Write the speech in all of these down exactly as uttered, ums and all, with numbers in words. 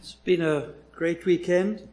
It's been a great weekend,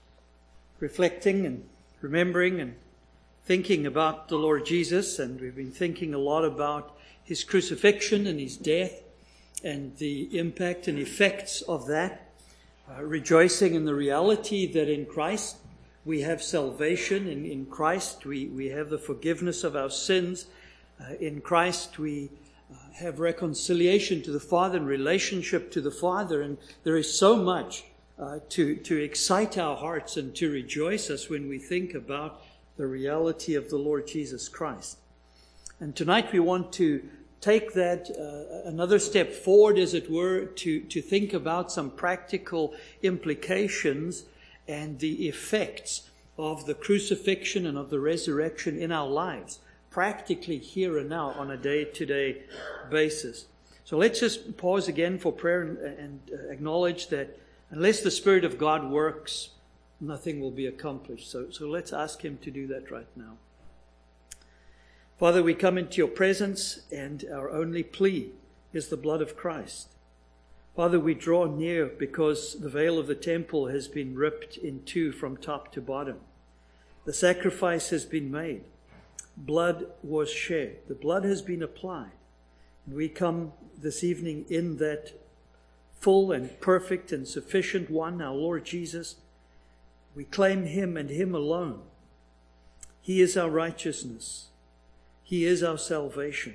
reflecting and remembering and thinking about the Lord Jesus, and we've been thinking a lot about His crucifixion and His death and the impact and effects of that, uh, rejoicing in the reality that in Christ we have salvation, and in Christ we, we have the forgiveness of our sins. Uh, in Christ we uh, have reconciliation to the Father and relationship to the Father, and there is so much uh, to, to excite our hearts and to rejoice us when we think about the reality of the Lord Jesus Christ. And tonight we want to take that uh, another step forward, as it were, to, to think about some practical implications and the effects of the crucifixion and of the resurrection in our lives, practically here and now on a day-to-day basis. So let's just pause again for prayer and, and uh, acknowledge that unless the Spirit of God works, nothing will be accomplished. So, so let's ask Him to do that right now. Father, we come into Your presence, and our only plea is the blood of Christ. Father, we draw near because the veil of the temple has been ripped in two from top to bottom. The sacrifice has been made. Blood was shed. The blood has been applied. And we come this evening in that full and perfect and sufficient one, our Lord Jesus. We claim Him and Him alone. He is our righteousness. He is our salvation.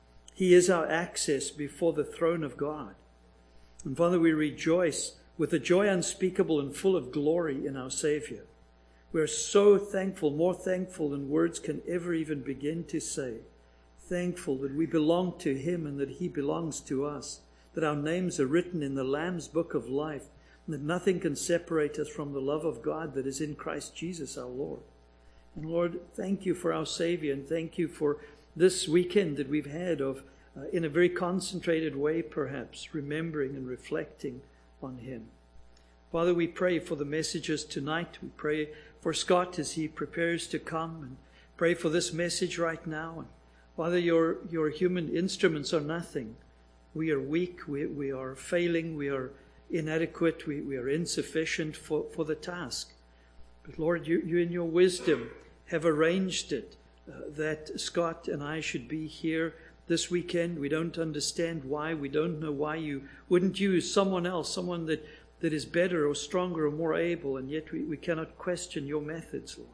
He is our access before the throne of God. And Father, we rejoice with a joy unspeakable and full of glory in our Savior. We are so thankful, more thankful than words can ever even begin to say. Thankful that we belong to Him and that He belongs to us. That our names are written in the Lamb's book of life. And that nothing can separate us from the love of God that is in Christ Jesus our Lord. And Lord, thank You for our Savior, and thank You for this weekend that we've had of, uh, in a very concentrated way perhaps, remembering and reflecting on Him. Father, we pray for the messages tonight. We pray for Scott as he prepares to come, and pray for this message right now. And Father, your, your human instruments are nothing. We are weak, we, we are failing, we are inadequate, we, we are insufficient for, for the task. But Lord, you, you in Your wisdom have arranged it uh, that Scott and I should be here this weekend. We don't understand why. We don't know why You wouldn't use someone else, someone that, that is better or stronger or more able, and yet we, we cannot question Your methods, Lord.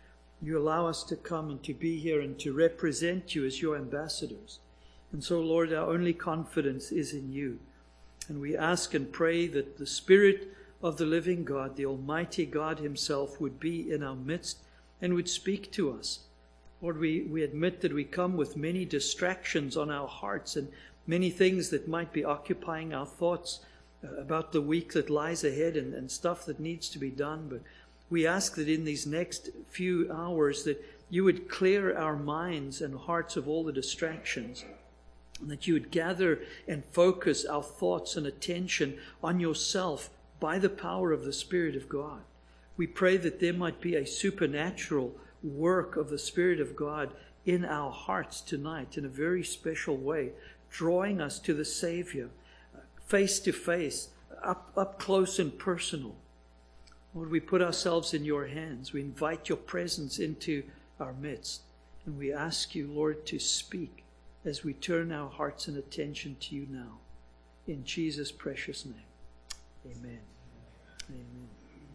You allow us to come and to be here and to represent You as Your ambassadors. And so, Lord, our only confidence is in You. And we ask and pray that the Spirit of the living God, the Almighty God Himself, would be in our midst and would speak to us. Lord, we, we admit that we come with many distractions on our hearts and many things that might be occupying our thoughts uh, about the week that lies ahead and, and stuff that needs to be done. But we ask that in these next few hours that You would clear our minds and hearts of all the distractions, and that You would gather and focus our thoughts and attention on Yourself by the power of the Spirit of God. We pray that there might be a supernatural work of the Spirit of God in our hearts tonight in a very special way, drawing us to the Savior, face to face, up, up close and personal. Lord, we put ourselves in Your hands. We invite Your presence into our midst. And we ask You, Lord, to speak as we turn our hearts and attention to You now. In Jesus' precious name. Amen. Amen.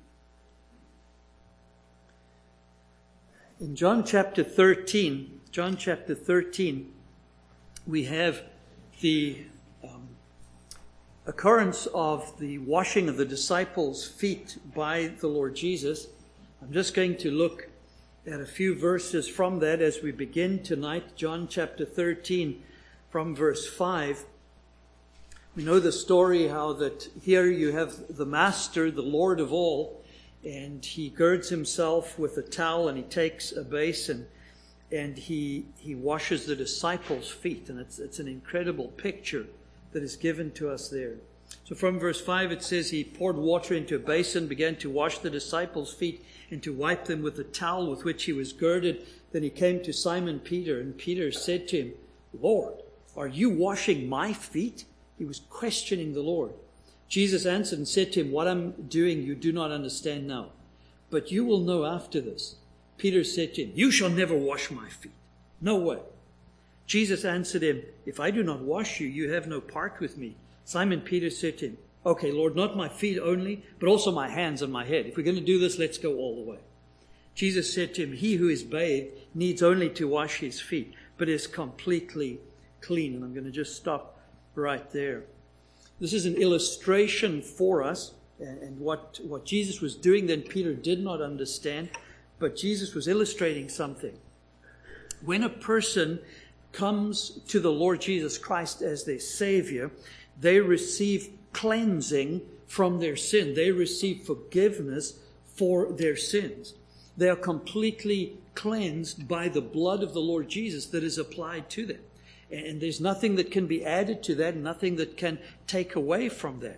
In John chapter thirteen, John chapter thirteen, we have the um, occurrence of the washing of the disciples' feet by the Lord Jesus. I'm just going to look at a few verses from that as we begin tonight. John chapter thirteen, from verse five. We know the story how that here you have the Master, the Lord of all, and He girds Himself with a towel and He takes a basin and He he washes the disciples' feet. And it's, it's an incredible picture that is given to us there. So from verse five it says, He poured water into a basin, began to wash the disciples' feet and to wipe them with the towel with which He was girded. Then He came to Simon Peter, and Peter said to Him, Lord, are You washing my feet? He was questioning the Lord. Jesus answered and said to him, "What I'm doing you do not understand now, but you will know after this." Peter said to him, "You shall never wash my feet." "No way." Jesus answered him, "If I do not wash you, you have no part with me." Simon Peter said to him, "Okay, Lord, not my feet only, but also my hands and my head. If we're going to do this, let's go all the way." Jesus said to him, "He who is bathed needs only to wash his feet, but is completely clean." And I'm going to just stop right there. This is an illustration for us, and what, what Jesus was doing then Peter did not understand, but Jesus was illustrating something. When a person comes to the Lord Jesus Christ as their Savior, they receive cleansing from their sin. They receive forgiveness for their sins. They are completely cleansed by the blood of the Lord Jesus that is applied to them. And there's nothing that can be added to that, nothing that can take away from that.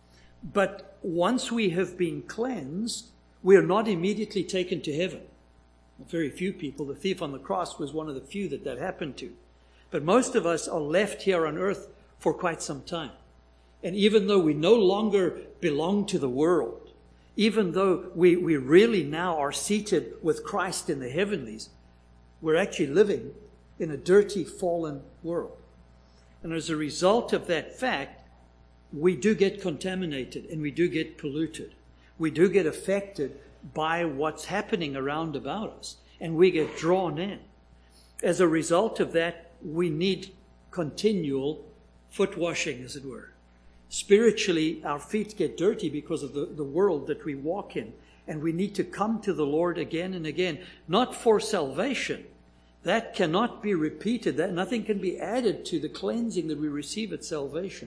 But once we have been cleansed, we are not immediately taken to heaven. Very few people. The thief on the cross was one of the few that that happened to. But most of us are left here on earth for quite some time. And even though we no longer belong to the world, even though we, we really now are seated with Christ in the heavenlies, we're actually living in a dirty, fallen world. And as a result of that fact, we do get contaminated and we do get polluted. We do get affected by what's happening around about us, and we get drawn in. As a result of that, we need continual foot washing, as it were. Spiritually, our feet get dirty because of the, the world that we walk in, and we need to come to the Lord again and again, not for salvation. That cannot be repeated. That nothing can be added to the cleansing that we receive at salvation.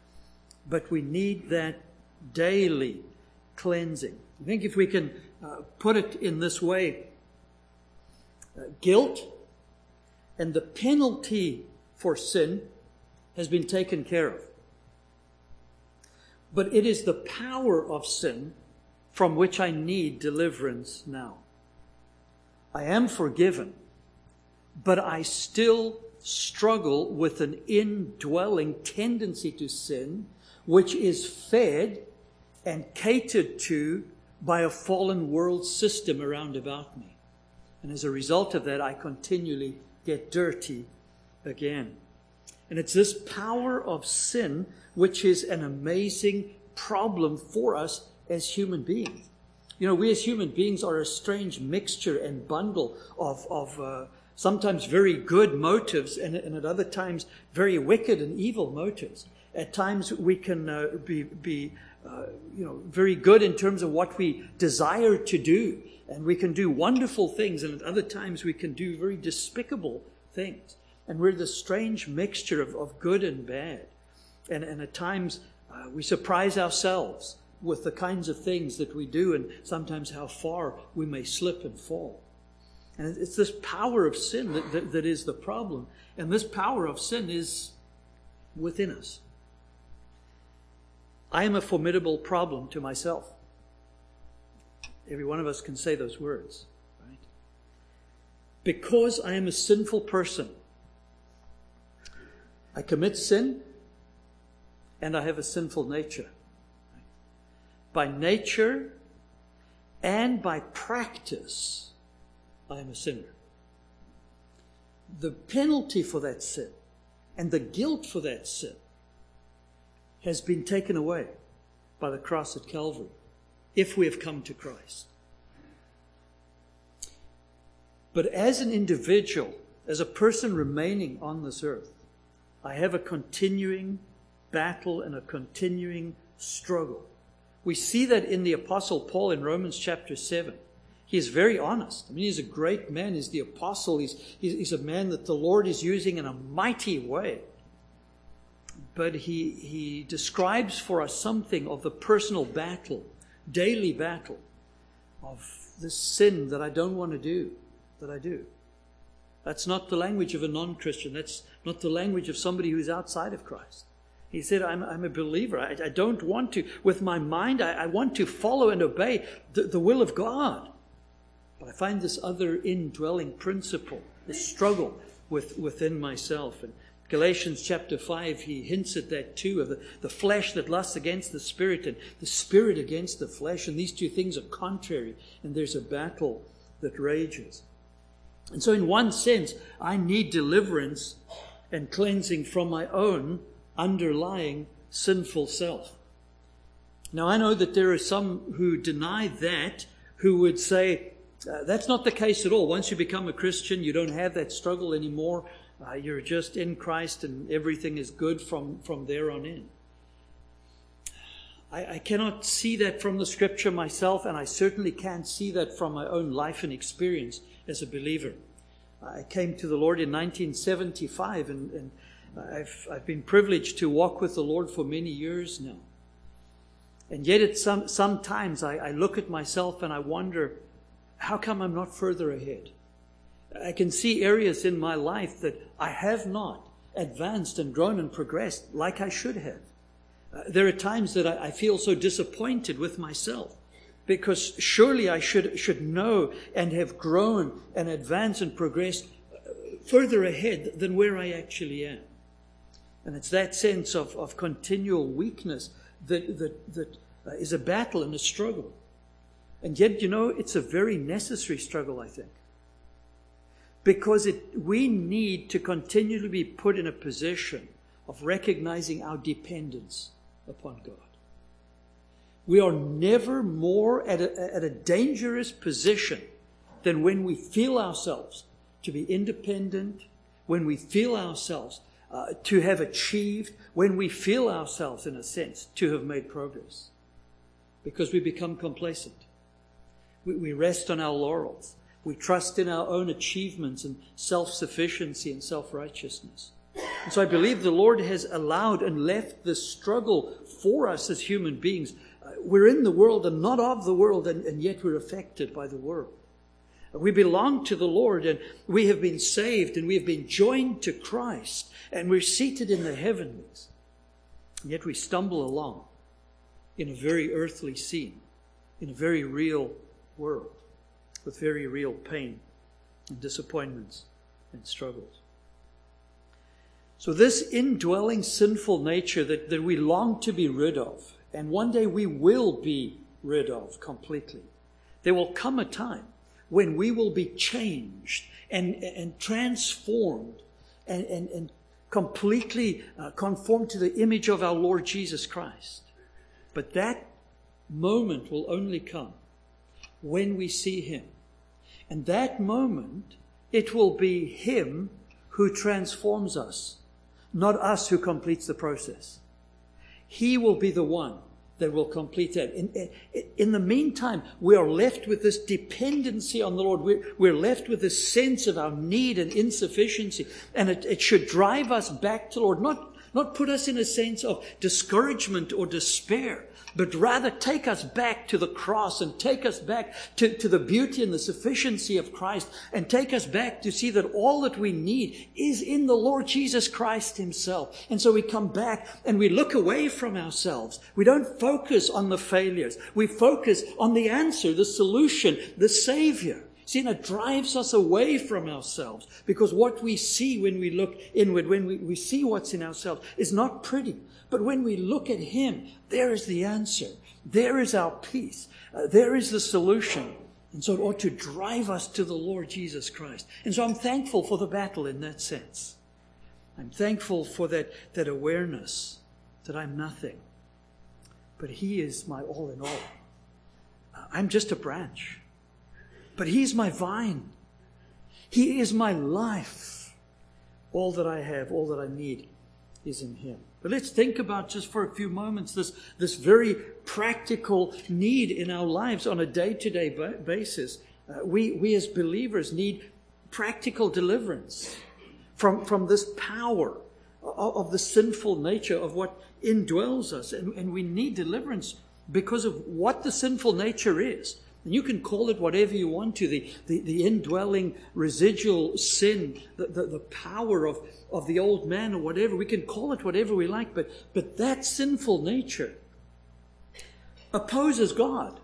But we need that daily cleansing. I think if we can uh, put it in this way, uh, guilt and the penalty for sin has been taken care of. But it is the power of sin from which I need deliverance now. I am forgiven, but I still struggle with an indwelling tendency to sin, which is fed and catered to by a fallen world system around about me. And as a result of that, I continually get dirty again. And it's this power of sin which is an amazing problem for us as human beings. You know, we as human beings are a strange mixture and bundle of, of uh, sometimes very good motives and, and at other times very wicked and evil motives. At times we can uh, be, be uh, you know, very good in terms of what we desire to do. And we can do wonderful things. And at other times we can do very despicable things. And we're the strange mixture of, of good and bad. And, and at times uh, we surprise ourselves with the kinds of things that we do and sometimes how far we may slip and fall. And it's this power of sin that, that, that is the problem. And this power of sin is within us. I am a formidable problem to myself. Every one of us can say those words, right? Because I am a sinful person, I commit sin and I have a sinful nature. By nature and by practice, I am a sinner. The penalty for that sin and the guilt for that sin has been taken away by the cross at Calvary, if we have come to Christ. But as an individual, as a person remaining on this earth, I have a continuing battle and a continuing struggle. We see that in the Apostle Paul in Romans chapter seven. He is very honest. I mean, he's a great man. He's the apostle. He's, he's a man that the Lord is using in a mighty way. But he, he describes for us something of the personal battle, daily battle, of this sin that I don't want to do, that I do. That's not the language of a non-Christian. That's not the language of somebody who's outside of Christ. He said, I'm, I'm a believer. I, I don't want to, with my mind, I, I want to follow and obey the, the will of God. But I find this other indwelling principle, the struggle with, within myself. And Galatians chapter five, he hints at that too, of the, the flesh that lusts against the spirit and the spirit against the flesh. And these two things are contrary, and there's a battle that rages. And so in one sense, I need deliverance and cleansing from my own underlying sinful self. Now I know that there are some who deny that, who would say, uh, that's not the case at all. Once you become a Christian, you don't have that struggle anymore. Uh, you're just in Christ and everything is good from, from there on in. I, I cannot see that from the Scripture myself, and I certainly can't see that from my own life and experience as a believer. I came to the Lord in nineteen seventy-five, and, and I've, I've been privileged to walk with the Lord for many years now. And yet at some sometimes I, I look at myself and I wonder, how come I'm not further ahead? I can see areas in my life that I have not advanced and grown and progressed like I should have. Uh, there are times that I, I feel so disappointed with myself, because surely I should should know and have grown and advanced and progressed further ahead than where I actually am. And it's that sense of, of continual weakness that, that, that uh, is a battle and a struggle. And yet, you know, it's a very necessary struggle, I think. Because it, we need to continually be put in a position of recognizing our dependence upon God. We are never more at a, at a dangerous position than when we feel ourselves to be independent, when we feel ourselves uh, to have achieved, when we feel ourselves, in a sense, to have made progress. Because we become complacent. We, we rest on our laurels. We trust in our own achievements and self-sufficiency and self-righteousness. And so I believe the Lord has allowed and left this struggle for us as human beings. Uh, we're in the world and not of the world, and, and yet we're affected by the world. We belong to the Lord, and we have been saved, and we have been joined to Christ, and we're seated in the heavenlies. And yet we stumble along in a very earthly scene, in a very real world, with very real pain and disappointments and struggles. So this indwelling sinful nature that, that we long to be rid of, and one day we will be rid of completely, there will come a time when we will be changed and, and transformed and, and, and completely uh, conformed to the image of our Lord Jesus Christ. But that moment will only come when we see Him. And that moment, it will be Him who transforms us, not us who completes the process. He will be the one that will complete that. In, in the meantime, we are left with this dependency on the Lord. We're, we're left with this sense of our need and insufficiency. And it, it should drive us back to the Lord, not, not put us in a sense of discouragement or despair, but rather take us back to the cross and take us back to, to the beauty and the sufficiency of Christ, and take us back to see that all that we need is in the Lord Jesus Christ Himself. And so we come back and we look away from ourselves. We don't focus on the failures. We focus on the answer, the solution, the Savior. See, and it drives us away from ourselves, because what we see when we look inward, when we, we see what's in ourselves, is not pretty. But when we look at Him, there is the answer. There is our peace. Uh, there is the solution. And so it ought to drive us to the Lord Jesus Christ. And so I'm thankful for the battle in that sense. I'm thankful for that, that awareness that I'm nothing. But He is my all in all. Uh, I'm just a branch. But He's my vine. He is my life. All that I have, all that I need is in Him. But let's think about, just for a few moments, this, this very practical need in our lives on a day-to-day ba- basis. Uh, we, we as believers need practical deliverance from, from this power of, of the sinful nature of what indwells us. And, and we need deliverance because of what the sinful nature is. And you can call it whatever you want to, the, the, the indwelling residual sin, the, the, the power of, of the old man or whatever. We can call it whatever we like, but, but that sinful nature opposes God.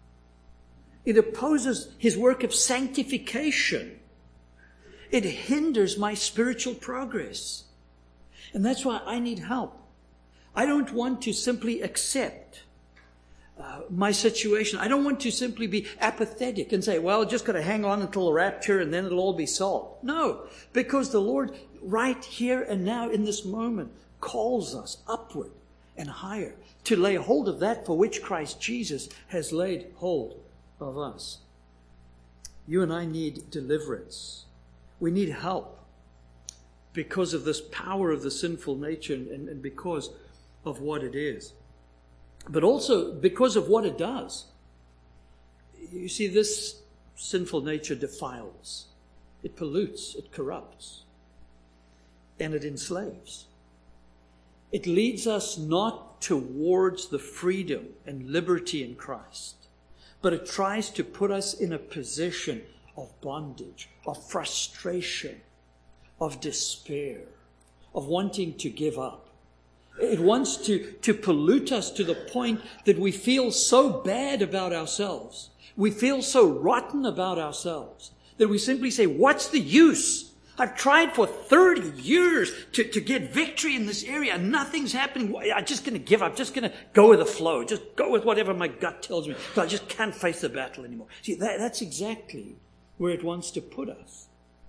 It opposes His work of sanctification. It hinders my spiritual progress. And that's why I need help. I don't want to simply accept uh, my situation. I don't want to simply be apathetic and say, well, just got to hang on until the rapture and then it'll all be solved. No, because the Lord right here and now in this moment calls us upward and higher to lay hold of that for which Christ Jesus has laid hold of us. You and I need deliverance. We need help because of this power of the sinful nature and, and because of what it is. But also because of what it does. You see, this sinful nature defiles. It pollutes, it corrupts, and it enslaves. It leads us not towards the freedom and liberty in Christ, but it tries to put us in a position of bondage, of frustration, of despair, of wanting to give up. It wants to, to pollute us to the point that we feel so bad about ourselves. We feel so rotten about ourselves that we simply say, what's the use? I've tried for thirty years to, to get victory in this area and nothing's happening. I'm just going to give up. Just going to go with the flow. Just go with whatever my gut tells me. But I just can't face the battle anymore. See, that, that's exactly where it wants to put us.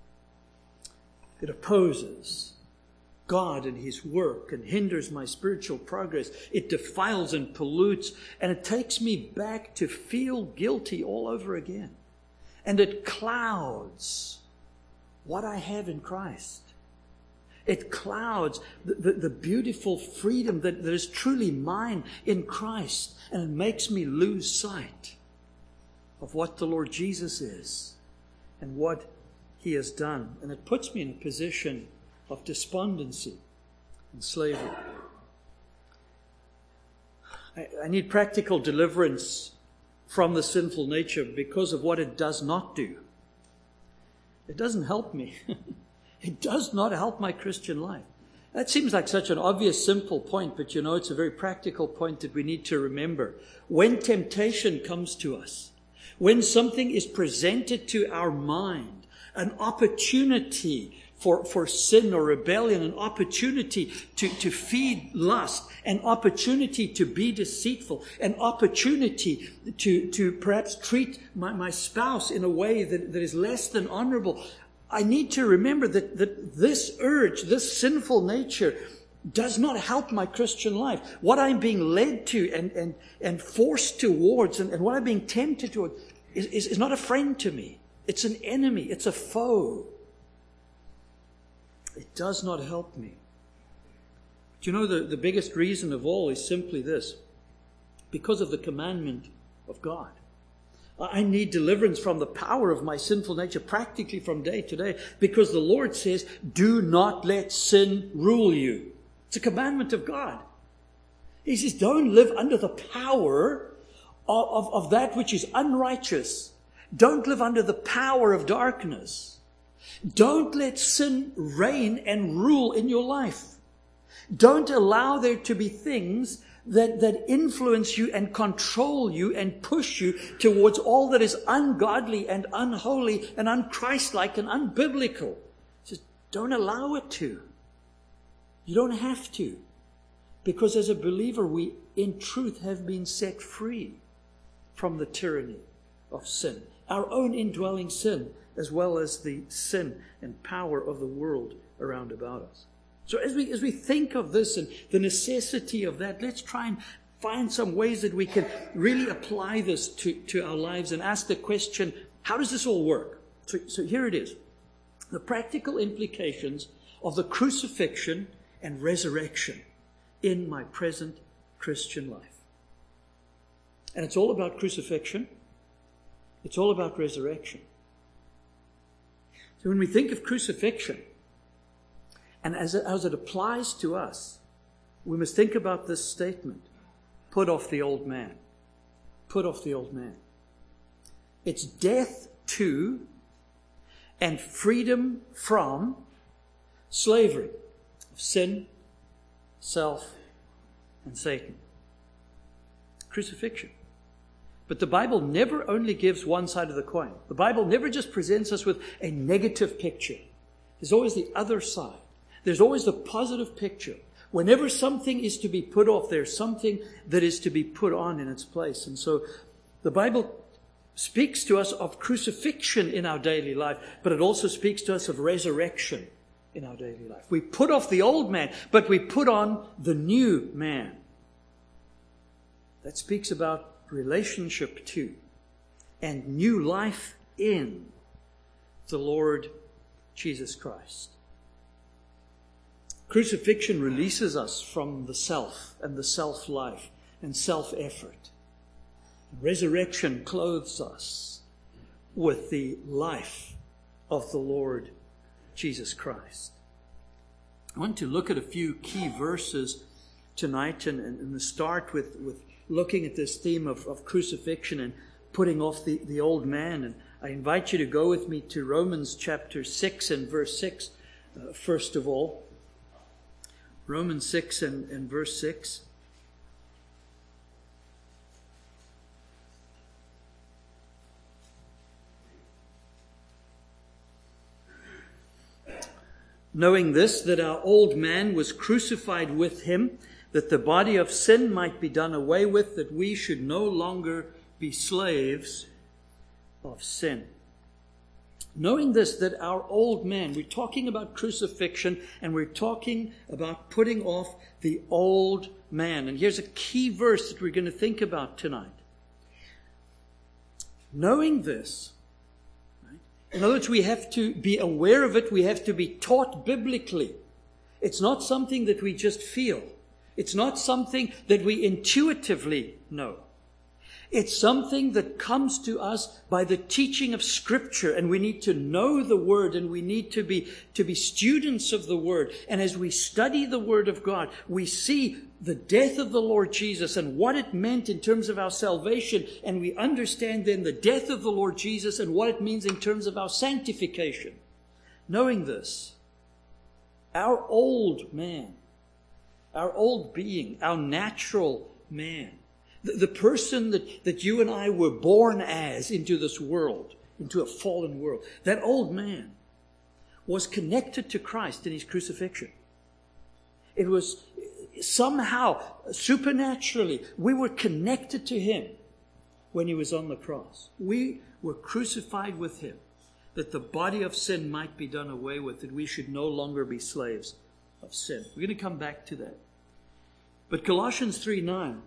It opposes God and His work and hinders my spiritual progress. It defiles and pollutes, and it takes me back to feel guilty all over again. And it clouds what I have in Christ. It clouds the, the, the beautiful freedom that, that is truly mine in Christ, and it makes me lose sight of what the Lord Jesus is and what He has done. And it puts me in a position of despondency and slavery. I, I need practical deliverance from the sinful nature because of what it does not do. It doesn't help me. It does not help my Christian life. That seems like such an obvious, simple point, but you know, it's a very practical point that we need to remember. When temptation comes to us, when something is presented to our mind, an opportunity for, for sin or rebellion, an opportunity to, to feed lust, an opportunity to be deceitful, an opportunity to, to perhaps treat my, my spouse in a way that, that is less than honorable. I need to remember that, that this urge, this sinful nature, does not help my Christian life. What I'm being led to and, and, and forced towards and, and what I'm being tempted toward is, is, is not a friend to me. It's an enemy. It's a foe. It does not help me. But you know, the, the biggest reason of all is simply this. Because of the commandment of God. I need deliverance from the power of my sinful nature practically from day to day. Because the Lord says, do not let sin rule you. It's a commandment of God. He says, don't live under the power of, of, of that which is unrighteous. Don't live under the power of darkness. Don't let sin reign and rule in your life. Don't allow there to be things that, that influence you and control you and push you towards all that is ungodly and unholy and unchristlike and unbiblical. Just don't allow it to. You don't have to. Because as a believer, we in truth have been set free from the tyranny of sin. Our own indwelling sin, as well as the sin and power of the world around about us. So as we as we think of this and the necessity of that, let's try and find some ways that we can really apply this to, to our lives and ask the question, how does this all work? So, so here it is. The practical implications of the crucifixion and resurrection in my present Christian life. And it's all about crucifixion. It's all about resurrection. So when we think of crucifixion, and as it, as it applies to us, we must think about this statement. Put off the old man. Put off the old man. It's death to and freedom from slavery of sin, self, and Satan. Crucifixion. But the Bible never only gives one side of the coin. The Bible never just presents us with a negative picture. There's always the other side. There's always the positive picture. Whenever something is to be put off, there's something that is to be put on in its place. And so the Bible speaks to us of crucifixion in our daily life, but it also speaks to us of resurrection in our daily life. We put off the old man, but we put on the new man. That speaks about relationship to and new life in the Lord Jesus Christ. Crucifixion releases us from the self and the self-life and self-effort. Resurrection clothes us with the life of the Lord Jesus Christ. I want to look at a few key verses tonight and, and, and start with, with looking at this theme of, of crucifixion and putting off the, the old man. And I invite you to go with me to Romans chapter six and verse six, uh, first of all. Romans six and, and verse six. Knowing this, that our old man was crucified with him, that the body of sin might be done away with, that we should no longer be slaves of sin. Knowing this, that our old man, we're talking about crucifixion and we're talking about putting off the old man. And here's a key verse that we're going to think about tonight. Knowing this, right? In other words, we have to be aware of it. We have to be taught biblically. It's not something that we just feel. It's not something that we intuitively know. It's something that comes to us by the teaching of Scripture, and we need to know the Word, and we need to be, to be students of the Word. And as we study the Word of God, we see the death of the Lord Jesus and what it meant in terms of our salvation, and we understand then the death of the Lord Jesus and what it means in terms of our sanctification. Knowing this, our old man, our old being, our natural man, The, the person that, that you and I were born as into this world, into a fallen world, that old man was connected to Christ in his crucifixion. It was somehow, supernaturally, we were connected to him when he was on the cross. We were crucified with him, that the body of sin might be done away with, that we should no longer be slaves of sin. We're going to come back to that. But Colossians three nine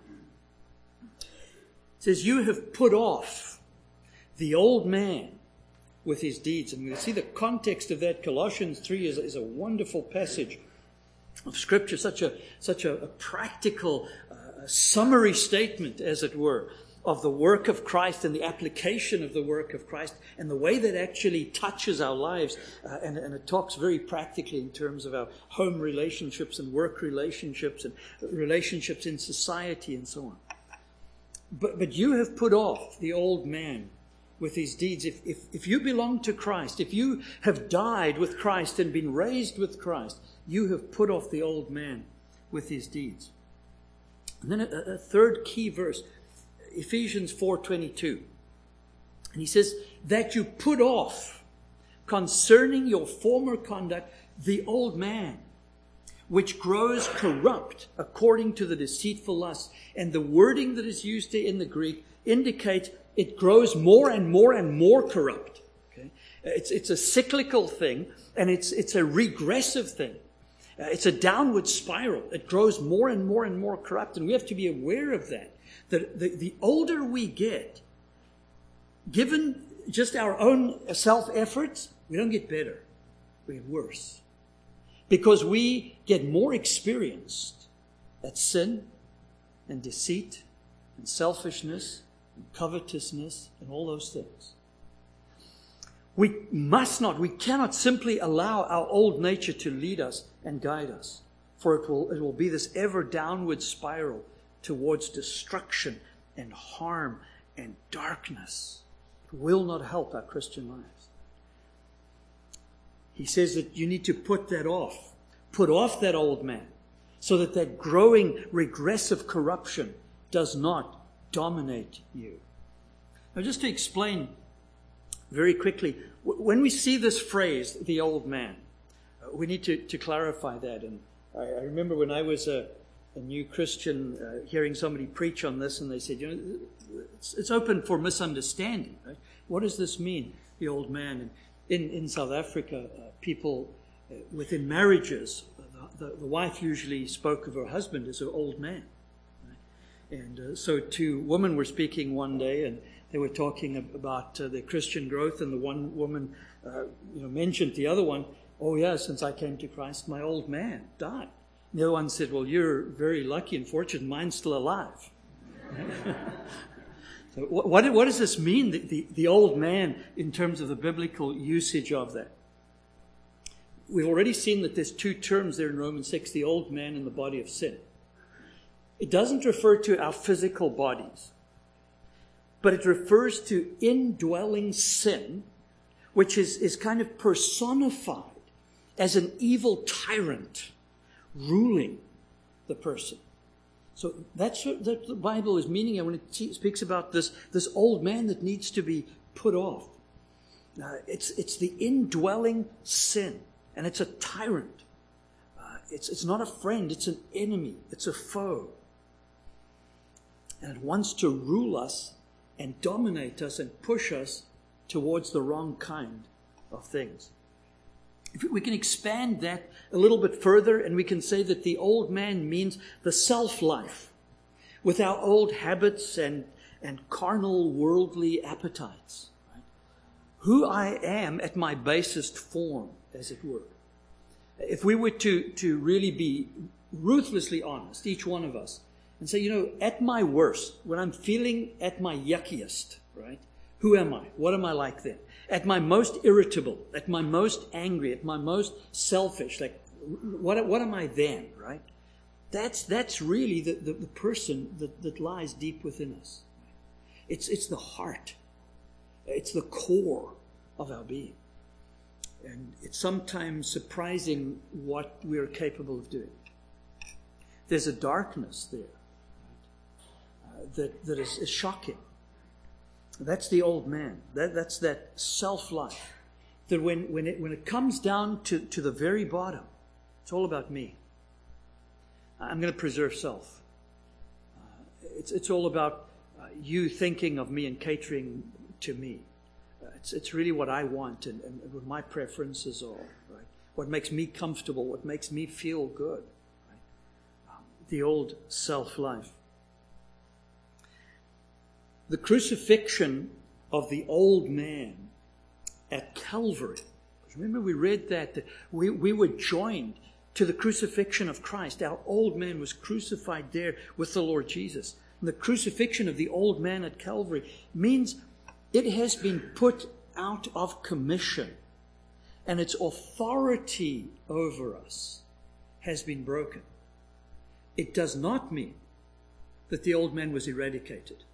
says, you have put off the old man with his deeds. And we see the context of that. Colossians three is, is a wonderful passage of Scripture, such a, such a, a practical uh, summary statement, as it were, of the work of Christ and the application of the work of Christ and the way that actually touches our lives. Uh, and, and it talks very practically in terms of our home relationships and work relationships and relationships in society and so on. But, but you have put off the old man with his deeds. If, if, if you belong to Christ, if you have died with Christ and been raised with Christ, you have put off the old man with his deeds. And then a, a third key verse, Ephesians four twenty-two. And he says, that you put off concerning your former conduct the old man, which grows corrupt according to the deceitful lust. And the wording that is used there in the Greek indicates it grows more and more and more corrupt. Okay? It's, it's a cyclical thing, and it's, it's a regressive thing. Uh, it's a downward spiral. It grows more and more and more corrupt, and we have to be aware of that. That the, the older we get, given just our own self-efforts, we don't get better. We get worse. Because we get more experienced at sin and deceit and selfishness and covetousness and all those things. We must not, we cannot simply allow our old nature to lead us and guide us. For it will, it will be this ever downward spiral towards destruction and harm and darkness. It will not help our Christian lives. He says that you need to put that off. Put off that old man so that that growing regressive corruption does not dominate you. Now, just to explain very quickly, when we see this phrase, the old man, We need to, to clarify that. And I, I remember when I was a, a new Christian, uh, hearing somebody preach on this, and they said, you know, it's, it's open for misunderstanding. Right? What does this mean, the old man? And in, in South Africa, uh, people uh, within marriages, the, the, the wife usually spoke of her husband as an old man. Right? And uh, so two women were speaking one day, and they were talking about uh, their Christian growth, and the one woman uh, you know, mentioned the other one, oh yeah, since I came to Christ, my old man died. And the other one said, well, you're very lucky and fortunate, mine's still alive. So what, what does this mean, the, the, the old man, in terms of the biblical usage of that? We've already seen that there's two terms there in Romans six, the old man and the body of sin. It doesn't refer to our physical bodies, but it refers to indwelling sin, which is, is kind of personified as an evil tyrant ruling the person. So that's what the Bible is meaning when it speaks about this, this old man that needs to be put off. Uh, it's, it's the indwelling sin, and it's a tyrant. Uh, it's, it's not a friend, it's an enemy, it's a foe. And it wants to rule us and dominate us and push us towards the wrong kind of things. If we can expand that a little bit further, and we can say that the old man means the self-life with our old habits and, and carnal worldly appetites. Right? Who I am at my basest form, as it were. If we were to, to really be ruthlessly honest, each one of us, and say, you know, at my worst, when I'm feeling at my yuckiest, right? Who am I? What am I like then? At my most irritable, at my most angry, at my most selfish, like, what, what am I then, right? That's, that's really the, the, the person that, that lies deep within us. It's, it's the heart. It's the core of our being. And it's sometimes surprising what we're capable of doing. There's a darkness there uh, that, that is, is shocking. That's the old man. That, that's that self-life. That when, when, it, when it comes down to, to the very bottom, it's all about me. I'm going to preserve self. Uh, it's, it's all about uh, you thinking of me and catering to me. Uh, it's, it's really what I want and, and what my preferences are. Right? What makes me comfortable, what makes me feel good. Right? Um, the old self-life. The crucifixion of the old man at Calvary. Remember we read that, that we, we were joined to the crucifixion of Christ. Our old man was crucified there with the Lord Jesus. And the crucifixion of the old man at Calvary means it has been put out of commission, and its authority over us has been broken. It does not mean that the old man was eradicated.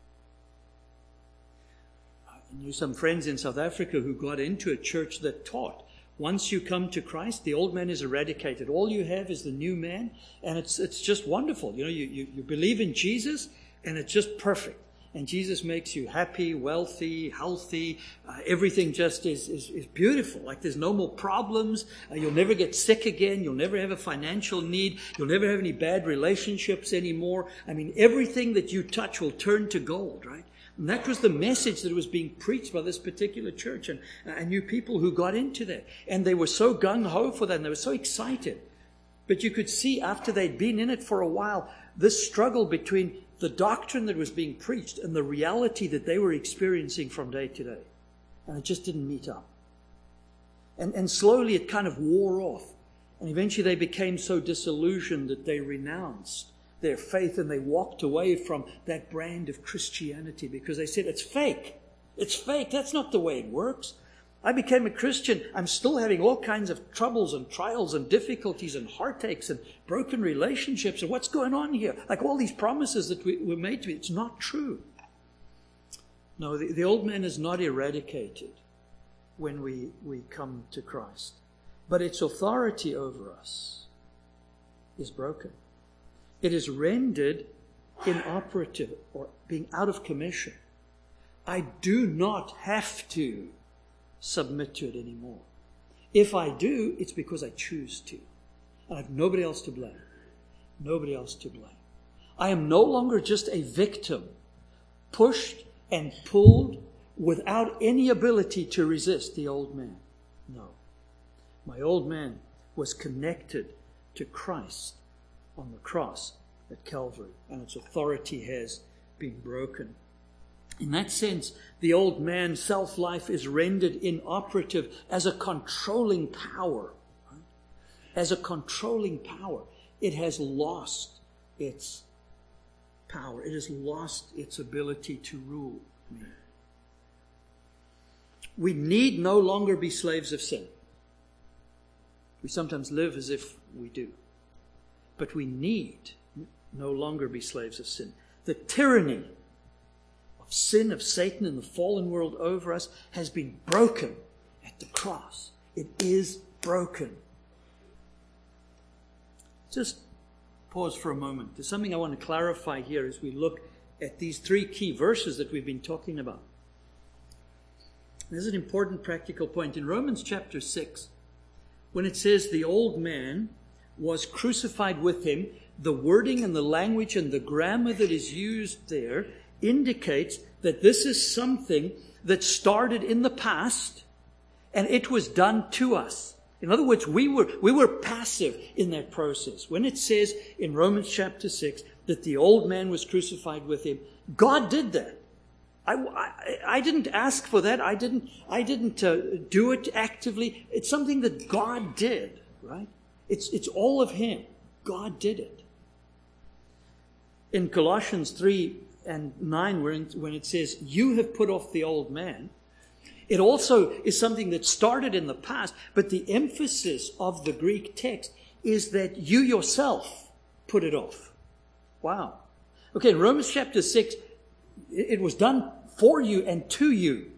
I knew some friends in South Africa who got into a church that taught, once you come to Christ, the old man is eradicated. All you have is the new man, and it's it's just wonderful. You know, you, you, you believe in Jesus, and it's just perfect. And Jesus makes you happy, wealthy, healthy. Uh, everything just is, is, is beautiful. Like there's no more problems. Uh, you'll never get sick again. You'll never have a financial need. You'll never have any bad relationships anymore. I mean, everything that you touch will turn to gold, right? And that was the message that was being preached by this particular church. And I knew people who got into that. And they were so gung-ho for that, and they were so excited. But you could see after they'd been in it for a while, this struggle between the doctrine that was being preached and the reality that they were experiencing from day to day. And it just didn't meet up. And, and slowly it kind of wore off. And eventually they became so disillusioned that they renounced their faith, and they walked away from that brand of Christianity because they said, it's fake. It's fake. That's not the way it works. I became a Christian. I'm still having all kinds of troubles and trials and difficulties and heartaches and broken relationships. And what's going on here? Like all these promises that we were made to me, it's not true. No, the, the old man is not eradicated when we, we come to Christ. But its authority over us is broken. It is rendered inoperative or being out of commission. I do not have to submit to it anymore. If I do, it's because I choose to. I have nobody else to blame. Nobody else to blame. I am no longer just a victim, pushed and pulled without any ability to resist the old man. No. My old man was connected to Christ on the cross at Calvary, and its authority has been broken. In that sense, the old man's self-life is rendered inoperative as a controlling power. Right? As a controlling power, it has lost its power. It has lost its ability to rule me. We need no longer be slaves of sin. We sometimes live as if we do. But we need no longer be slaves of sin. The tyranny of sin, of Satan and the fallen world over us has been broken at the cross. It is broken. Just pause for a moment. There's something I want to clarify here as we look at these three key verses that we've been talking about. There's an important practical point. In Romans chapter six, when it says the old man was crucified with him, the wording and the language and the grammar that is used there indicates that this is something that started in the past and it was done to us. In other words, we were, we were passive in that process. When it says in Romans chapter six that the old man was crucified with him, God did that. I, I, I didn't ask for that. I didn't, I didn't uh, do it actively. It's something that God did, right? It's, it's all of Him. God did it. In Colossians three and nine, when it says, you have put off the old man, it also is something that started in the past, but the emphasis of the Greek text is that you yourself put it off. Wow. Okay, in Romans chapter six, it was done for you and to you.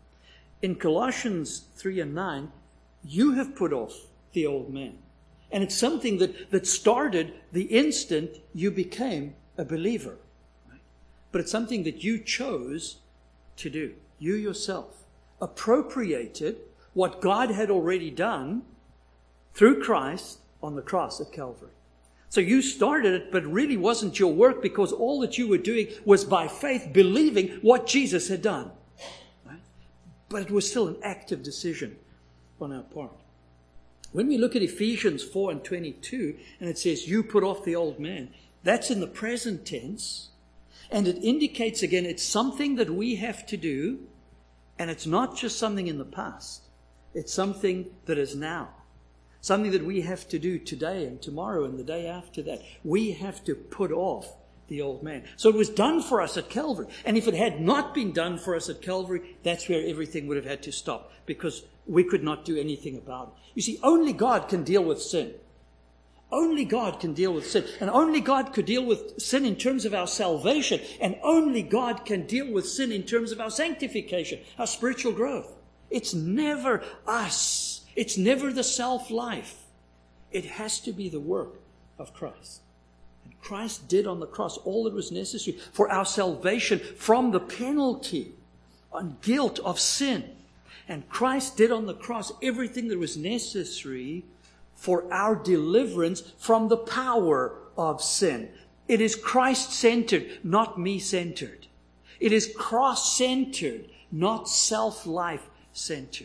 In Colossians three and nine, you have put off the old man. And it's something that, that started the instant you became a believer. Right? But it's something that you chose to do. You yourself appropriated what God had already done through Christ on the cross at Calvary. So you started it, but it really wasn't your work because all that you were doing was by faith believing what Jesus had done. Right? But it was still an active decision on our part. When we look at Ephesians four and twenty-two, and it says, you put off the old man, that's in the present tense. And it indicates, again, it's something that we have to do. And it's not just something in the past. It's something that is now. Something that we have to do today and tomorrow and the day after that. We have to put off the old man. So it was done for us at Calvary. And if it had not been done for us at Calvary, that's where everything would have had to stop. Because we could not do anything about it. You see, only God can deal with sin. Only God can deal with sin. And only God could deal with sin in terms of our salvation. And only God can deal with sin in terms of our sanctification, our spiritual growth. It's never us. It's never the self-life. It has to be the work of Christ. And Christ did on the cross all that was necessary for our salvation from the penalty and guilt of sin. And Christ did on the cross everything that was necessary for our deliverance from the power of sin. It is Christ-centered, not me-centered. It is cross-centered, not self-life-centered.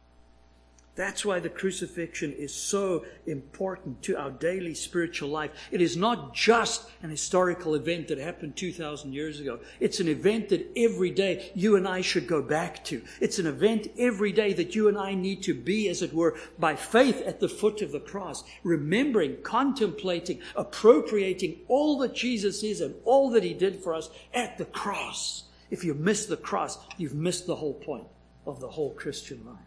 That's why the crucifixion is so important to our daily spiritual life. It is not just an historical event that happened two thousand years ago. It's an event that every day you and I should go back to. It's an event every day that you and I need to be, as it were, by faith at the foot of the cross, remembering, contemplating, appropriating all that Jesus is and all that He did for us at the cross. If you miss the cross, you've missed the whole point of the whole Christian life.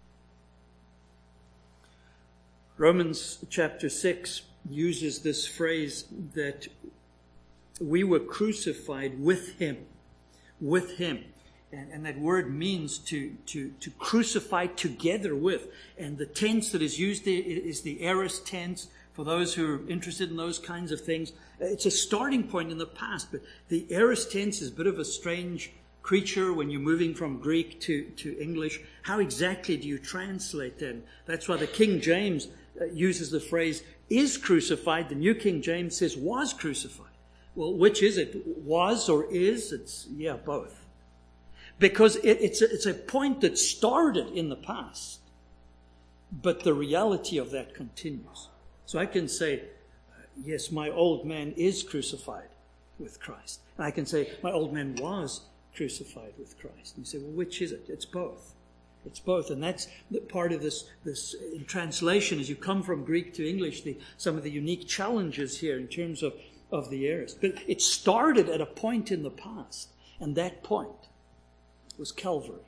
Romans chapter six uses this phrase that we were crucified with Him. With Him. And, and that word means to, to, to crucify together with. And the tense that is used there is the aorist tense. For those who are interested in those kinds of things, it's a starting point in the past. But the aorist tense is a bit of a strange creature, when you're moving from Greek to, to English, how exactly do you translate then? That's why the King James uh, uses the phrase, is crucified. The New King James says, was crucified. Well, which is it? Was or is? It's, yeah, both. Because it, it's, a, it's a point that started in the past, but the reality of that continues. So I can say, yes, my old man is crucified with Christ. And I can say, my old man was crucified with Christ. And you say, well, which is it? It's both. It's both. And that's the part of this, this in translation, as you come from Greek to English, the, some of the unique challenges here in terms of, of the aorist. But it started at a point in the past, and that point was Calvary.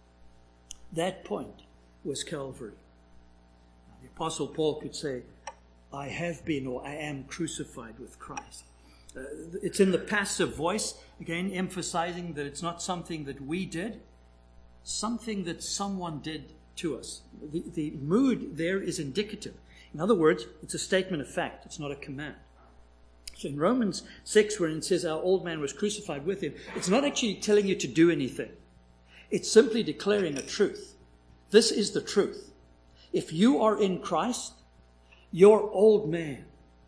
That point was Calvary. The Apostle Paul could say, I have been or I am crucified with Christ. Uh, it's in the passive voice, again emphasizing that it's not something that we did, something that someone did to us. The, the mood there is indicative. In other words, it's a statement of fact. It's not a command. So in Romans six, where it says our old man was crucified with him, it's not actually telling you to do anything. It's simply declaring a truth. This is the truth. If you are in Christ, your old man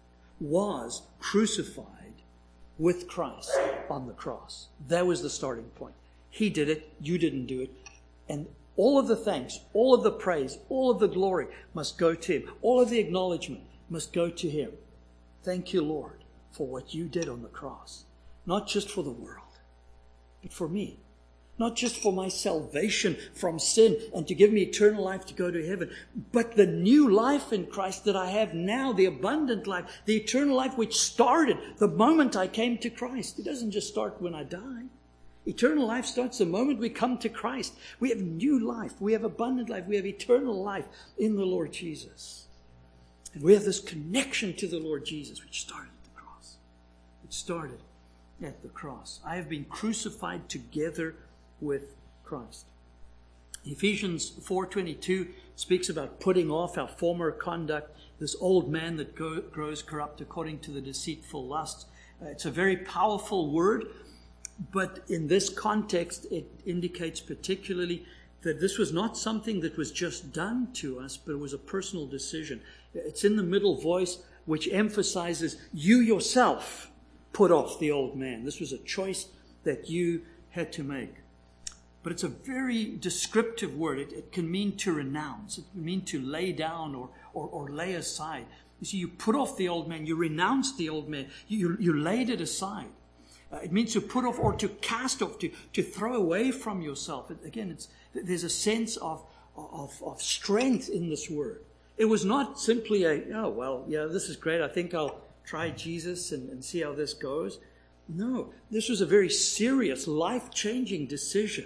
was crucified with Christ on the cross. That was the starting point. He did it. You didn't do it. And all of the thanks, all of the praise, all of the glory must go to him. All of the acknowledgement must go to him. Thank you, Lord, for what you did on the cross. Not just for the world, but for me. Not just for my salvation from sin and to give me eternal life to go to heaven, but the new life in Christ that I have now, the abundant life, the eternal life which started the moment I came to Christ. It doesn't just start when I die. Eternal life starts the moment we come to Christ. We have new life. We have abundant life. We have eternal life in the Lord Jesus. And we have this connection to the Lord Jesus, which started at the cross. It started at the cross. I have been crucified together with Christ. Ephesians four twenty-two speaks about putting off our former conduct, this old man that go, grows corrupt according to the deceitful lusts. Uh, it's a very powerful word, but in this context it indicates particularly that this was not something that was just done to us, but it was a personal decision. It's in the middle voice which emphasizes you yourself put off the old man. This was a choice that you had to make. But it's a very descriptive word. It, it can mean to renounce. It can mean to lay down or, or, or lay aside. You see, you put off the old man. You renounced the old man. You, you laid it aside. Uh, it means to put off or to cast off, to, to throw away from yourself. It, again, it's, there's a sense of, of, of strength in this word. It was not simply a, oh, well, yeah, this is great. I think I'll try Jesus and, and see how this goes. No, this was a very serious, life-changing decision.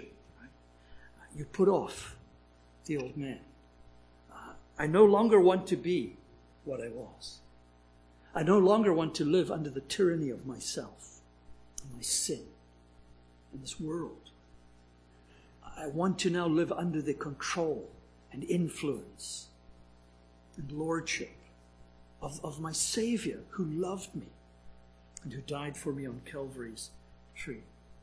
You put off the old man. Uh, I no longer want to be what I was. I no longer want to live under the tyranny of myself, and my sin, and this world. I want to now live under the control and influence and lordship of, of my Savior who loved me and who died for me on Calvary's tree.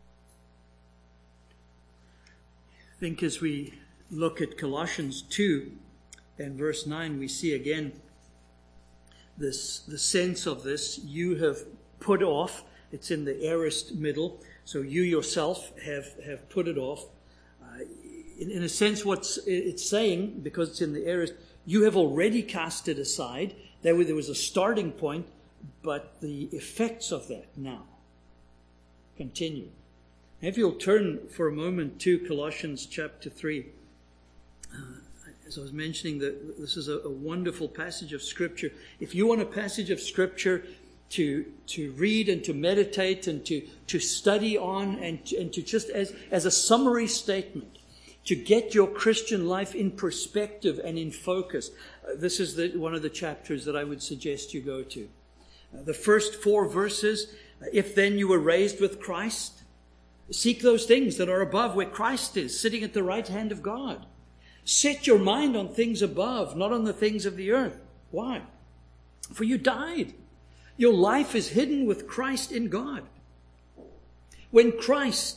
I think as we look at Colossians two and verse nine, we see again this the sense of this. You have put off. It's in the aorist middle. So you yourself have, have put it off. Uh, in, in a sense, what it's saying, because it's in the aorist, you have already cast it aside. There was a starting point, but the effects of that now continue. If you'll turn for a moment to Colossians chapter three. Uh, as I was mentioning, that this is a, a wonderful passage of Scripture. If you want a passage of Scripture to to read and to meditate and to, to study on and to, and to just as, as a summary statement, to get your Christian life in perspective and in focus, uh, this is the, one of the chapters that I would suggest you go to. Uh, the first four verses, uh, if then you were raised with Christ, seek those things that are above where Christ is, sitting at the right hand of God. Set your mind on things above, not on the things of the earth. Why? For you died. Your life is hidden with Christ in God. When Christ,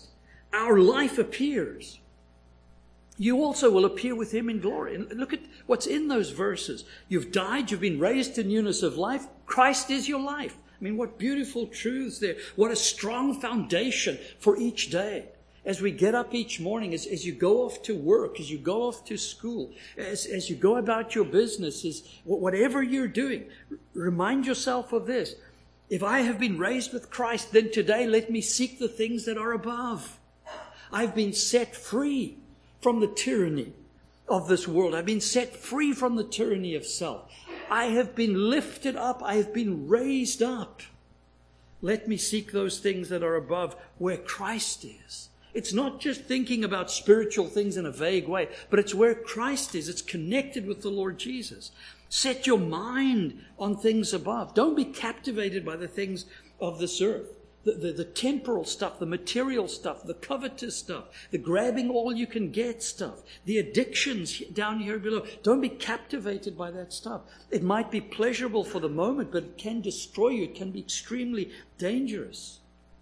our life appears, you also will appear with him in glory. And look at what's in those verses. You've died, you've been raised to newness of life. Christ is your life. I mean, what beautiful truths there. What a strong foundation for each day. As we get up each morning, as, as you go off to work, as you go off to school, as, as you go about your businesses, whatever you're doing, remind yourself of this. If I have been raised with Christ, then today let me seek the things that are above. I've been set free from the tyranny of this world. I've been set free from the tyranny of self. I have been lifted up. I have been raised up. Let me seek those things that are above where Christ is. It's not just thinking about spiritual things in a vague way, but it's where Christ is. It's connected with the Lord Jesus. Set your mind on things above. Don't be captivated by the things of this earth. The, the, the temporal stuff, the material stuff, the covetous stuff, the grabbing all you can get stuff, the addictions down here below. Don't be captivated by that stuff. It might be pleasurable for the moment, but it can destroy you. It can be extremely dangerous.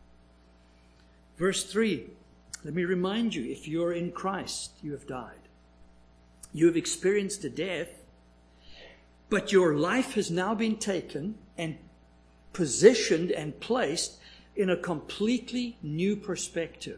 Verse three, let me remind you, if you're in Christ, you have died. You have experienced a death, but your life has now been taken and positioned and placed in a completely new perspective.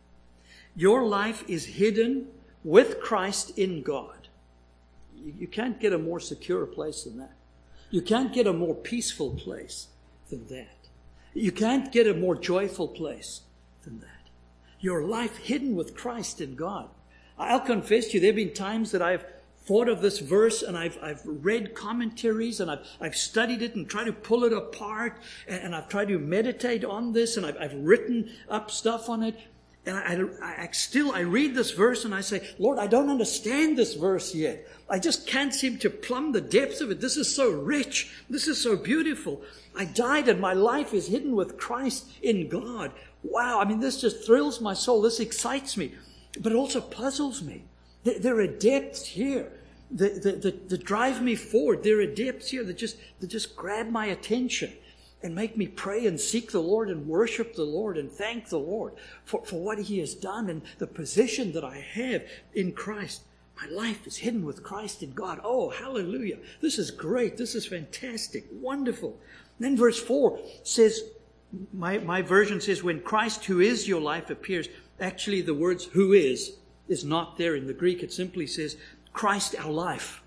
Your life is hidden with Christ in God. You, you can't get a more secure place than that. You can't get a more peaceful place than that. You can't get a more joyful place than that. Your life hidden with Christ in God. I'll confess to you, there have been times that I've thought of this verse and I've I've read commentaries and I've I've studied it and tried to pull it apart and, and I've tried to meditate on this and I've I've written up stuff on it and I, I, I still I read this verse and I say, Lord, I don't understand this verse yet. I just can't seem to plumb the depths of it. This is so rich. This is so beautiful. I died and my life is hidden with Christ in God. Wow, I mean, this just thrills my soul. This excites me, but it also puzzles me. There, there are depths here that, that, that, that drive me forward. There are depths here that just, that just grab my attention and make me pray and seek the Lord and worship the Lord and thank the Lord for, for what He has done and the position that I have in Christ. My life is hidden with Christ in God. Oh, hallelujah. This is great. This is fantastic. Wonderful. And then verse four says, my, my version says, when Christ who is your life appears. Actually, the words who is is not there in the Greek. It simply says, Christ our life.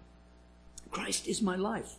Christ is my life.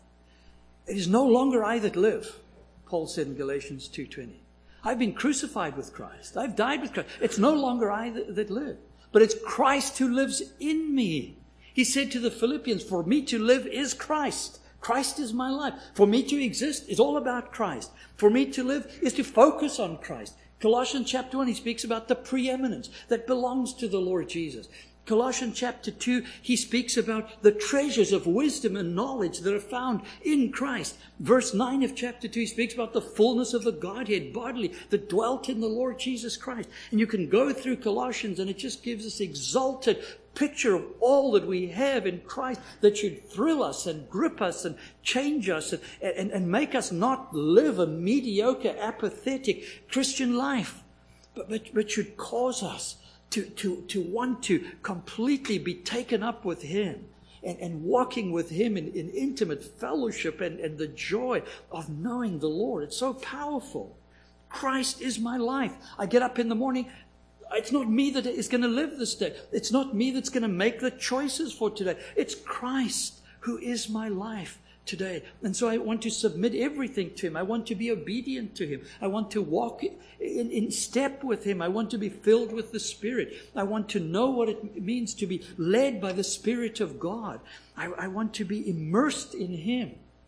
It is no longer I that live, Paul said in Galatians two twenty. I've been crucified with Christ. I've died with Christ. It's no longer I that, that live, but it's Christ who lives in me. He said to the Philippians, for me to live is Christ. Christ is my life. For me to exist is all about Christ. For me to live is to focus on Christ. Colossians chapter one, he speaks about the preeminence that belongs to the Lord Jesus. Colossians chapter two, he speaks about the treasures of wisdom and knowledge that are found in Christ. Verse nine of chapter two, he speaks about the fullness of the Godhead bodily that dwelt in the Lord Jesus Christ. And you can go through Colossians and it just gives us exalted picture of all that we have in Christ that should thrill us and grip us and change us and, and, and make us not live a mediocre, apathetic Christian life, but, but, but should cause us to, to, to want to completely be taken up with Him and, and walking with Him in, in intimate fellowship and, and the joy of knowing the Lord. It's so powerful. Christ is my life. I get up in the morning. It's not me that is going to live this day. It's not me that's going to make the choices for today. It's Christ who is my life today. And so I want to submit everything to Him. I want to be obedient to Him. I want to walk in, in step with Him. I want to be filled with the Spirit. I want to know what it means to be led by the Spirit of God. I, I want to be immersed in Him.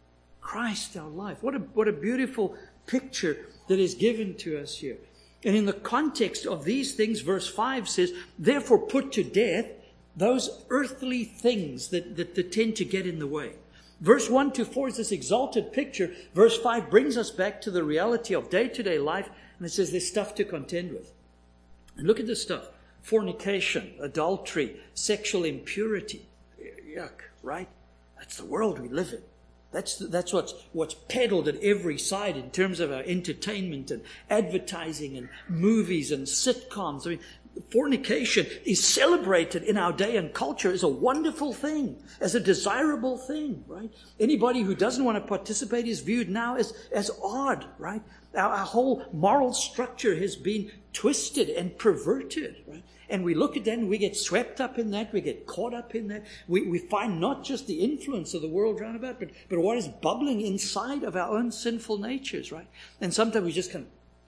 Christ our life. What a, what a beautiful picture that is given to us here. And in the context of these things, verse five says, therefore put to death those earthly things that, that, that tend to get in the way. Verse one to four is this exalted picture. Verse five brings us back to the reality of day-to-day life. And it says there's stuff to contend with. And look at this stuff. Fornication, adultery, sexual impurity. Yuck, right? That's the world we live in. That's, that's what's, what's peddled at every side in terms of our entertainment and advertising and movies and sitcoms. I mean, fornication is celebrated in our day and culture as a wonderful thing, as a desirable thing, right? Anybody who doesn't want to participate is viewed now as, as odd, right? Our, our whole moral structure has been twisted and perverted, right? And we look at that and we get swept up in that, we get caught up in that. We, we find not just the influence of the world round about, but, but what is bubbling inside of our own sinful natures, right? And sometimes we just kind of,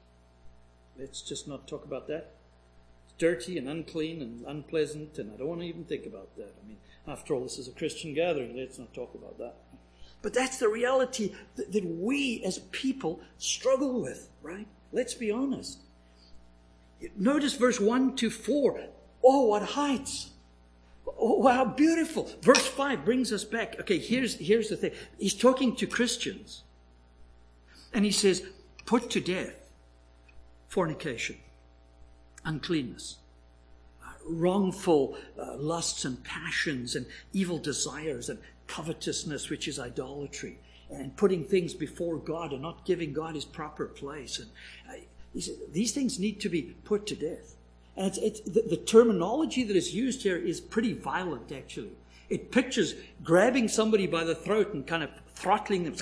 let's just not talk about that. Dirty and unclean and unpleasant, and I don't want to even think about that. I mean, after all, this is a Christian gathering. Let's not talk about that. But that's the reality that, that we as people struggle with, right? Let's be honest. Notice verse one to four. Oh, what heights. Oh, how beautiful. Verse five brings us back. Okay, here's, here's the thing. He's talking to Christians. And he says, put to death fornication, uncleanness, uh, wrongful uh, lusts and passions and evil desires and covetousness, which is idolatry, and putting things before God and not giving God his proper place. And uh, he said, these things need to be put to death. And it's, it's the, the terminology that is used here is pretty violent, actually. It pictures grabbing somebody by the throat and kind of throttling them.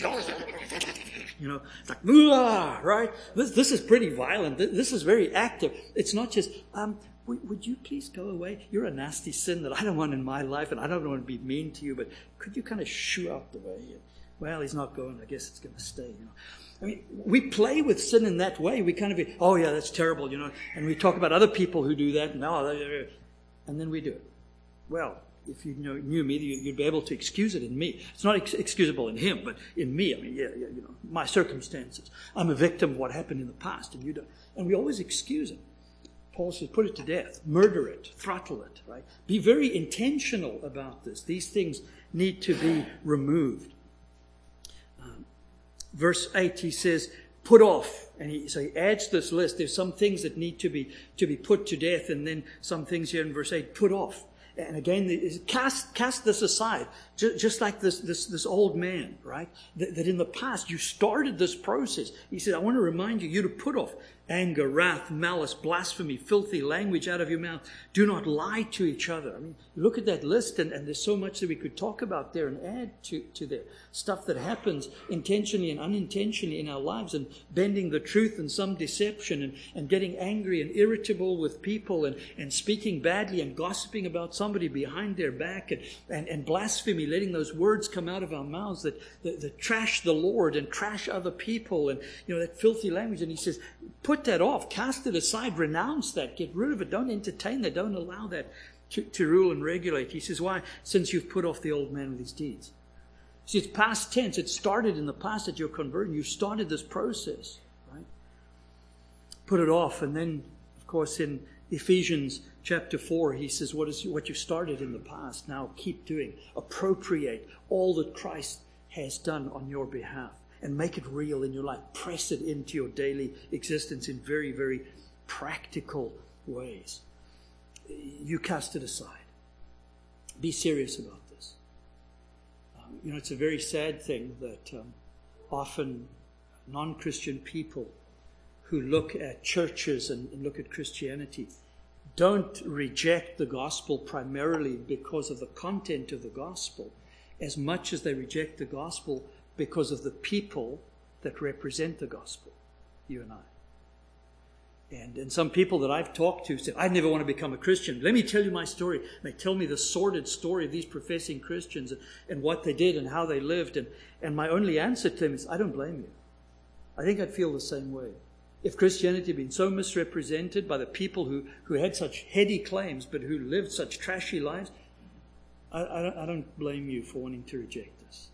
You know, it's like, right? This, this is pretty violent. This is very active. It's not just, um, would, would you please go away? You're a nasty sin that I don't want in my life, and I don't want to be mean to you, but could you kind of shoo out the way? Well, he's not going. I guess it's going to stay, you know. I mean, we play with sin in that way. We kind of be, oh yeah, that's terrible, you know. And we talk about other people who do that, and, oh, and then we do it. Well, if you know, knew me, you'd be able to excuse it in me. It's not ex- excusable in him, but in me. I mean, yeah, yeah, you know, my circumstances. I'm a victim of what happened in the past, and you don't. And we always excuse it. Paul says, put it to death, murder it, throttle it, right? Be very intentional about this. These things need to be removed. Um, verse eight, he says, put off. And he, so he adds this list. There's some things that need to be to be put to death, and then some things here in verse eight, put off. And again, cast cast this aside, just, just like this, this this old man, right? That, that in the past you started this process. He said, I want to remind you, you to put off anger, wrath, malice, blasphemy, filthy language out of your mouth. Do not lie to each other. I mean, look at that list, and, and there's so much that we could talk about there and add to, to there. Stuff that happens intentionally and unintentionally in our lives, and bending the truth and some deception, and, and getting angry and irritable with people, and, and speaking badly and gossiping about somebody behind their back, and, and, and blasphemy, letting those words come out of our mouths that, that, that trash the Lord and trash other people, and you know, that filthy language. And he says, put that off, cast it aside, renounce that, get rid of it, don't entertain that, don't allow that to, to rule and regulate. He says, why? Since you've put off the old man with his deeds. See, it's past tense. It started in the past at your conversion. You started this process, right? Put it off. And then, of course, in Ephesians chapter four, he says, what is what you started in the past, now keep doing. Appropriate all that Christ has done on your behalf and make it real in your life. Press it into your daily existence in very, very practical ways. You cast it aside. Be serious about this. Um, you know, it's a very sad thing that um, often non-Christian people who look at churches and, and look at Christianity don't reject the gospel primarily because of the content of the gospel, as much as they reject the gospel because of the people that represent the gospel, you and I. And, and some people that I've talked to say, I never want to become a Christian. Let me tell you my story. And they tell me the sordid story of these professing Christians, and, and what they did and how they lived. And, and my only answer to them is, I don't blame you. I think I'd feel the same way. If Christianity had been so misrepresented by the people who, who had such heady claims but who lived such trashy lives, I, I, don't, I don't blame you for wanting to reject this.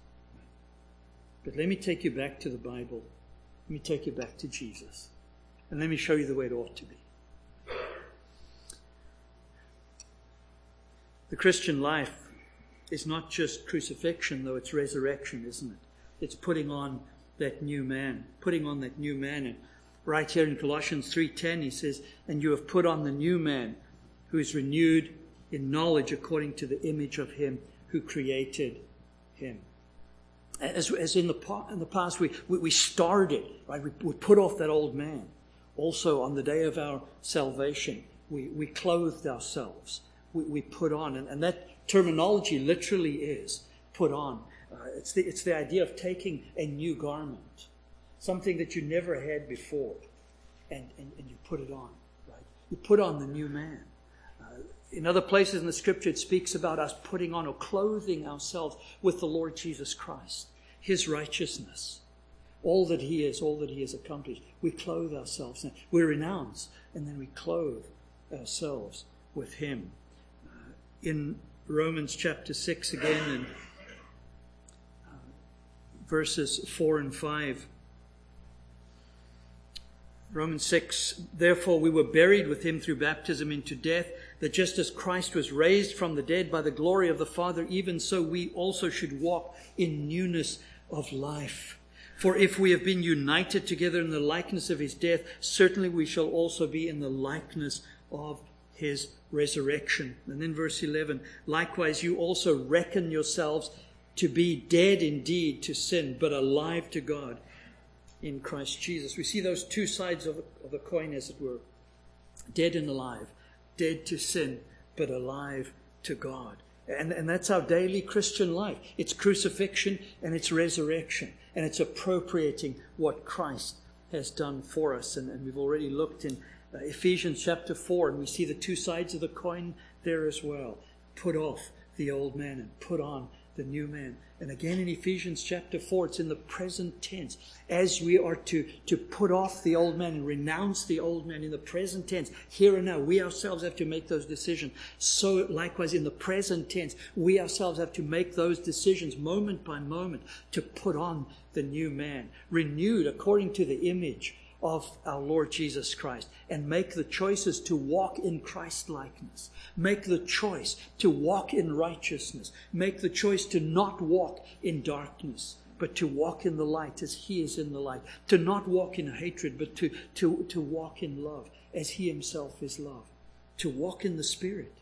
But let me take you back to the Bible. Let me take you back to Jesus. And let me show you the way it ought to be. The Christian life is not just crucifixion, though it's resurrection, isn't it? It's putting on that new man. Putting on that new man. And right here in Colossians three ten, he says, and you have put on the new man, who is renewed in knowledge according to the image of him who created him. As, as in, the, in the past, we, we, we started, right? We, we put off that old man. Also, on the day of our salvation, we, we clothed ourselves. We, we put on. And, and that terminology literally is put on. Uh, it's, the, it's the idea of taking a new garment, something that you never had before, and, and, and you put it on, right? You put on the new man. Uh, in other places in the Scripture, it speaks about us putting on or clothing ourselves with the Lord Jesus Christ, His righteousness, all that He is, all that He has accomplished. We clothe ourselves. We renounce, and then we clothe ourselves with Him. Uh, in Romans chapter six again, and uh, verses four and five, Romans six, therefore we were buried with Him through baptism into death, that just as Christ was raised from the dead by the glory of the Father, even so we also should walk in newness of life. For if we have been united together in the likeness of His death, certainly we shall also be in the likeness of His resurrection. And then verse eleven, likewise you also reckon yourselves to be dead indeed to sin, but alive to God in Christ Jesus. We see those two sides of, of a coin, as it were. Dead and alive. Dead to sin, but alive to God. And, and that's our daily Christian life. It's crucifixion and it's resurrection. And it's appropriating what Christ has done for us. And, and we've already looked in uh, Ephesians chapter four, and we see the two sides of the coin there as well. Put off the old man and put on the new man. And again in Ephesians chapter four, it's in the present tense. As we are to, to put off the old man and renounce the old man in the present tense, here and now, we ourselves have to make those decisions. So likewise in the present tense, we ourselves have to make those decisions moment by moment to put on the new man, renewed according to the image of our Lord Jesus Christ, and make the choices to walk in Christ-likeness. Make the choice to walk in righteousness. Make the choice to not walk in darkness, but to walk in the light as He is in the light. To not walk in hatred, but to, to, to walk in love as He Himself is love. To walk in the Spirit.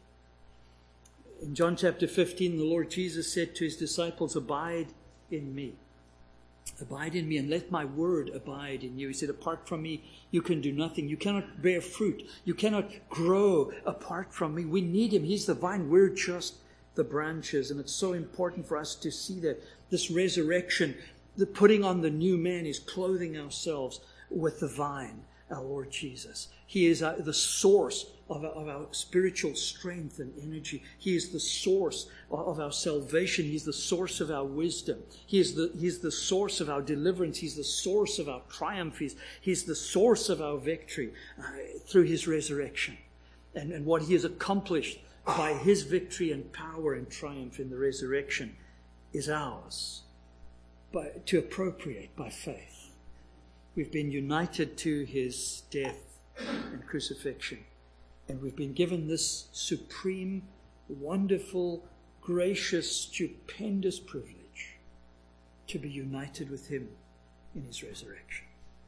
In John chapter fifteen, the Lord Jesus said to His disciples, abide in me. Abide in me and let my word abide in you. He said, apart from me, you can do nothing. You cannot bear fruit. You cannot grow apart from me. We need Him. He's the vine. We're just the branches. And it's so important for us to see that this resurrection, the putting on the new man, is clothing ourselves with the vine, our Lord Jesus. He is uh, the source of our, of our spiritual strength and energy. He is the source of our salvation. He's the source of our wisdom. He is the, He's the source of our deliverance. He's the source of our triumph. He's, he's the source of our victory uh, through His resurrection. And, and what He has accomplished by His victory and power and triumph in the resurrection is ours by, to appropriate by faith. We've been united to His death and crucifixion. And we've been given this supreme, wonderful, gracious, stupendous privilege to be united with Him in His resurrection.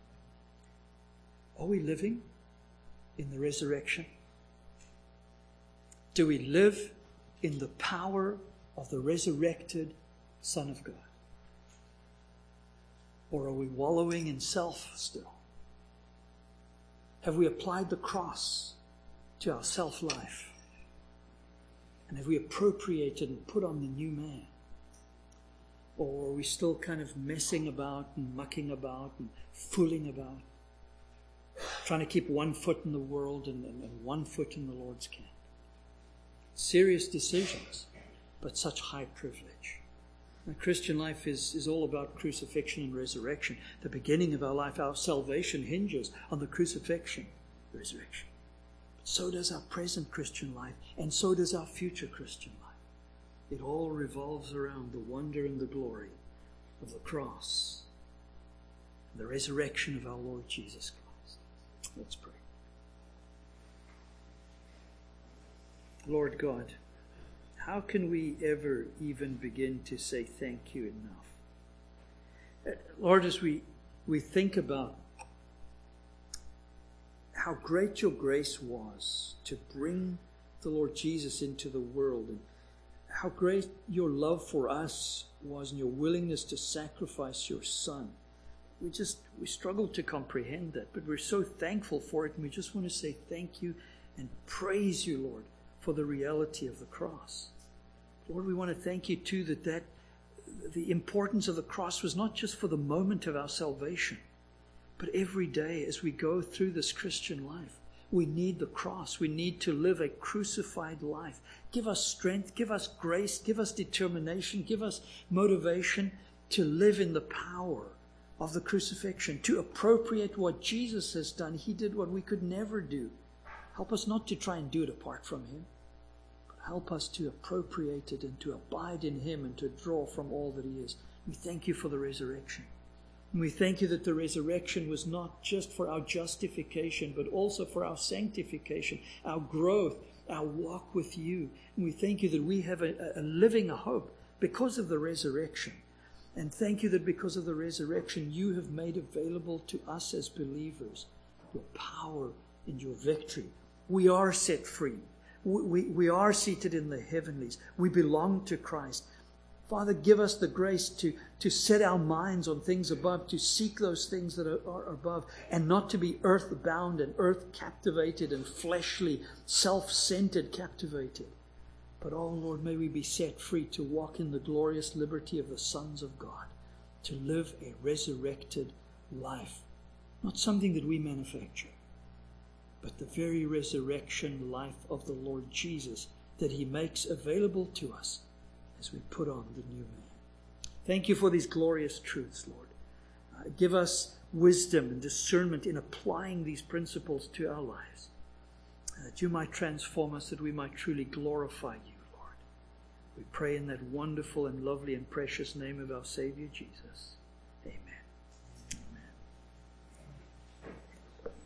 Are we living in the resurrection? Do we live in the power of the resurrected Son of God? Or are we wallowing in self still? Have we applied the cross to our self-life? And have we appropriated and put on the new man? Or are we still kind of messing about and mucking about and fooling about, trying to keep one foot in the world and, and, and one foot in the Lord's camp? Serious decisions, but such high privilege. The Christian life is, is all about crucifixion and resurrection. The beginning of our life, our salvation hinges on the crucifixion, resurrection. So does our present Christian life, and so does our future Christian life. It all revolves around the wonder and the glory of the cross, and the resurrection of our Lord Jesus Christ. Let's pray. Lord God, how can we ever even begin to say thank you enough? Lord, as we, we think about how great your grace was to bring the Lord Jesus into the world, and how great your love for us was and your willingness to sacrifice your Son. We just, we struggle to comprehend that, but we're so thankful for it, and we just want to say thank you and praise you, Lord, for the reality of the cross. Lord, we want to thank you too that, that the importance of the cross was not just for the moment of our salvation, but every day as we go through this Christian life. We need the cross. We need to live a crucified life. Give us strength, give us grace, give us determination, give us motivation to live in the power of the crucifixion, to appropriate what Jesus has done. He did what we could never do. Help us not to try and do it apart from Him, but help us to appropriate it and to abide in Him and to draw from all that He is. We thank you for the resurrection. And we thank you that the resurrection was not just for our justification, but also for our sanctification, our growth, our walk with you. And we thank you that we have a, a living hope because of the resurrection. And thank you that because of the resurrection, you have made available to us as believers your power and your victory. We are set free. We, we, we are seated in the heavenlies. We belong to Christ. Father, give us the grace to, to set our minds on things above, to seek those things that are, are above, and not to be earth-bound and earth-captivated and fleshly, self-centered captivated. But, oh Lord, may we be set free to walk in the glorious liberty of the sons of God, to live a resurrected life, not something that we manufacture, but the very resurrection life of the Lord Jesus that He makes available to us as we put on the new man. Thank you for these glorious truths, Lord. Uh, give us wisdom and discernment in applying these principles to our lives, uh, that you might transform us, that we might truly glorify you, Lord. We pray in that wonderful and lovely and precious name of our Savior Jesus. Amen.